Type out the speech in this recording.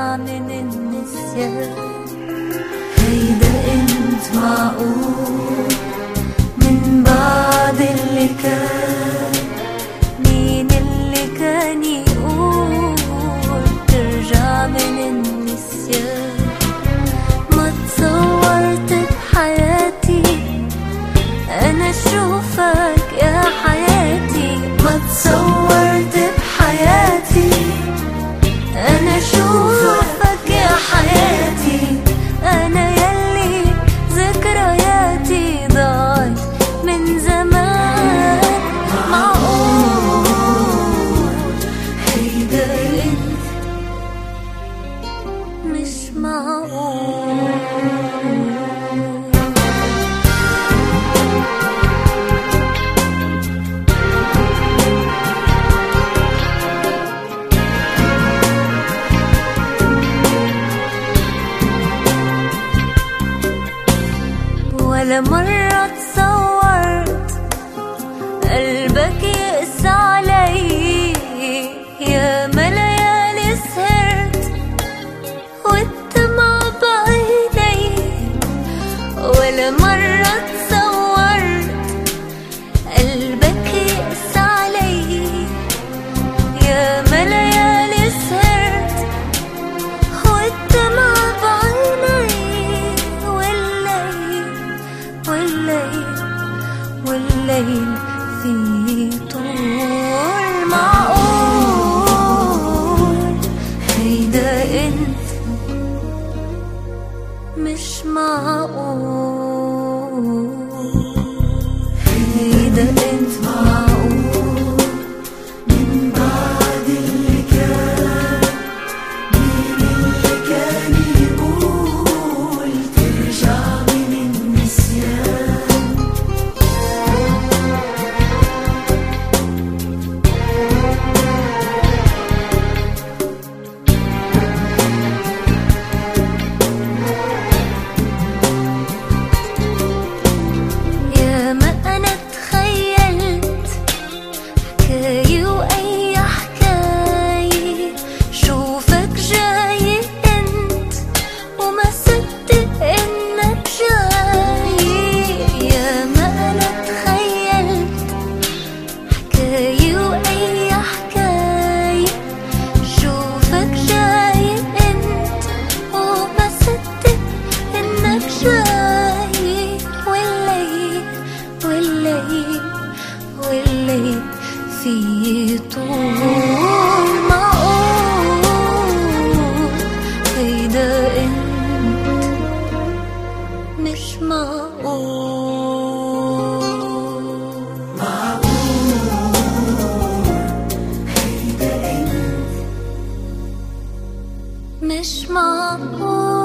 ترجع من النسيان. هيدا انت معقول من بعد اللي كان؟ مين اللي كان يقول ترجع من النسيان؟ ما تصورت بحياتي أنا أشوفك يا حياتي، ما تصورت بحياتي أنا أشوفك يا حياتي. أنا يلي ذكرياتي ضاعت من زمان. معقول هيدا انت؟ مش معقول. ولا مرة تصورت قلبك يقسى علي، يا ما ليالي سهرت والدمع بعيني. ولا مرة تصورت قلبك يقسى علي، يا ما ليالي سهرت والدمع بعيني. والليل في طول. معقول هيدا انت؟ مش معقول هيدا انت. معقول من بعد اللي كان؟ مين اللي كان يقول ترجع من النسيان؟ والليل في طول. معقول هيدا انت؟ مش معقول. معقول هيدا انت؟ مش معقول.